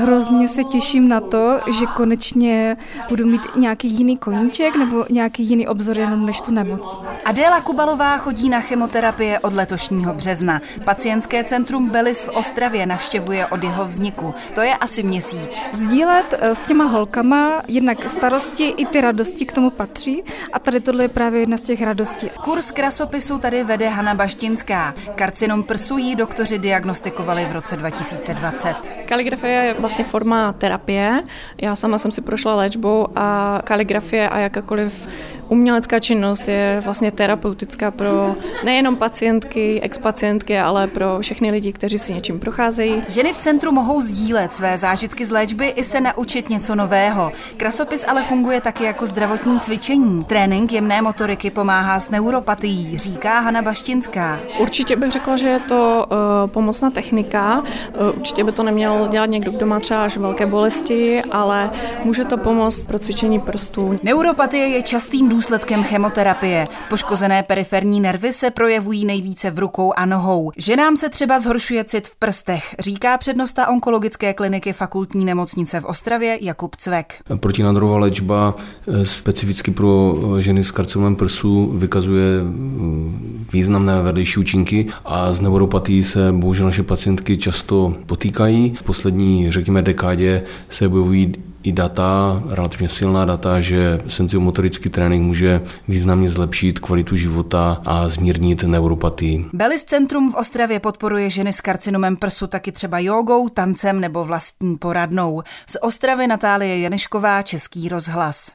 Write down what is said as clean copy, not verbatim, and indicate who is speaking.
Speaker 1: Hrozně se těším na to, že konečně budu mít nějaký jiný koníček nebo nějaký jiný obzor jenom než tu nemoc.
Speaker 2: Adéla Kubalová chodí na chemoterapie od letošního března. Pacientské centrum Belis v Ostravě navštěvuje od jeho vzniku. To je asi měsíc.
Speaker 1: Sdílet s těma holkama jednak starosti i ty radosti k tomu patří a tady tohle je právě jedna z těch radostí.
Speaker 2: Kurz krasopisu tady vede Hana Baštinská. Karcinom prsu jí doktoři diagnostikovali v roce 2020.
Speaker 3: Kaligrafie je vlastně forma terapie. Já sama jsem si prošla léčbou a kaligrafie a jakákoliv umělecká činnost je vlastně terapeutická pro nejenom pacientky, ex-pacientky, ale pro všechny lidi, kteří si něčím procházejí.
Speaker 2: Ženy v centru mohou sdílet své zážitky z léčby i se naučit něco nového. Krasopis ale funguje taky jako zdravotní cvičení. Trénink jemné motoriky pomáhá s neuropatií, říká Hana Baštinská.
Speaker 3: Určitě bych řekla, že je to pomocná technika. Určitě by to neměl dělat někdo, kdo má třeba až velké bolesti, ale může to pomoct pro cvičení prstů.
Speaker 2: Neuropatie je častým důsledkem chemoterapie. Poškozené periferní nervy se projevují nejvíce v rukou a nohou. Ženám se třeba zhoršuje cit v prstech, říká přednosta onkologické kliniky Fakultní nemocnice v Ostravě Jakub Cvek.
Speaker 4: Protinádorová léčba specificky pro ženy s karcinomem prsu vykazuje významné vedlejší účinky a s neuropatií se bohužel naše pacientky často potýkají. V poslední, řekněme, dekádě se objevují i data, relativně silná data, že senziomotorický trénink může významně zlepšit kvalitu života a zmírnit neuropatii.
Speaker 2: Belis centrum v Ostravě podporuje ženy s karcinomem prsu taky třeba jógou, tancem nebo vlastní poradnou. Z Ostravy Natálie Janešková, Český rozhlas.